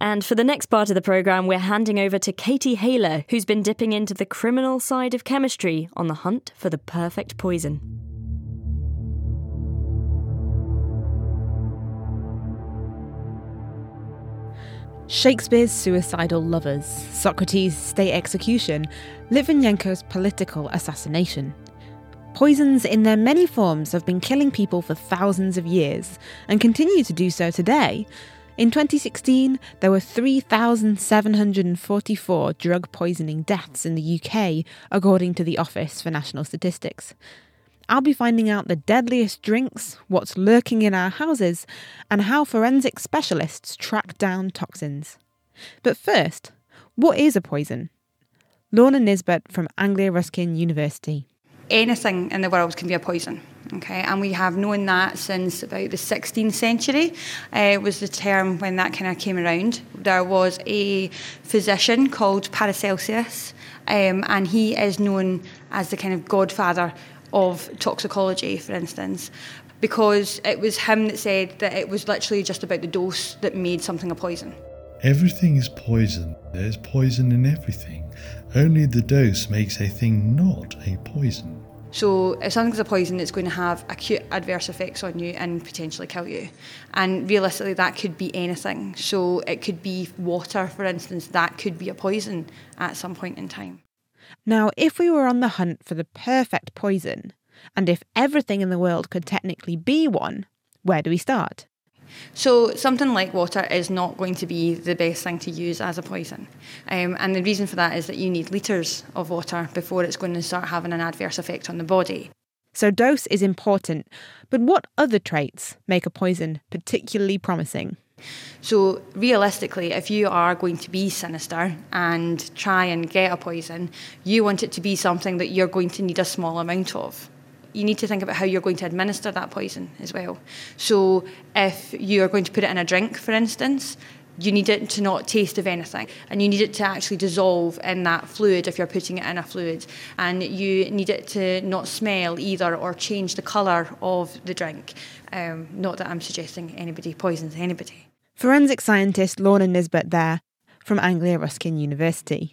And for the next part of the programme, we're handing over to Katie Haler, who's been dipping into the criminal side of chemistry on the hunt for the perfect poison. Shakespeare's suicidal lovers, Socrates' state execution, Litvinenko's political assassination. Poisons in their many forms have been killing people for thousands of years and continue to do so today. In 2016, there were 3,744 drug poisoning deaths in the UK, according to the Office for National Statistics. I'll be finding out the deadliest drinks, what's lurking in our houses, and how forensic specialists track down toxins. But first, what is a poison? Lorna Nisbet from Anglia Ruskin University. Anything in the world can be a poison. Okay, and we have known that since about the 16th century was the term when that kind of came around. There was a physician called Paracelsus, and he is known as the kind of godfather of toxicology, for instance, because it was him that said that it was literally just about the dose that made something a poison. Everything is poison. There's poison in everything. Only the dose makes a thing not a poison. So if something's a poison, it's going to have acute adverse effects on you and potentially kill you. And realistically, that could be anything. So it could be water, for instance. That could be a poison at some point in time. Now, if we were on the hunt for the perfect poison, and if everything in the world could technically be one, where do we start? So something like water is not going to be the best thing to use as a poison. And the reason for that is that you need litres of water before it's going to start having an adverse effect on the body. So dose is important, but what other traits make a poison particularly promising? So realistically, if you are going to be sinister and try and get a poison, you want it to be something that you're going to need a small amount of. You need to think about how you're going to administer that poison as well. So if you're going to put it in a drink, for instance, you need it to not taste of anything, and you need it to actually dissolve in that fluid if you're putting it in a fluid, and you need it to not smell either or change the colour of the drink. Not that I'm suggesting anybody poisons anybody. Forensic scientist Lorna Nisbet there from Anglia Ruskin University.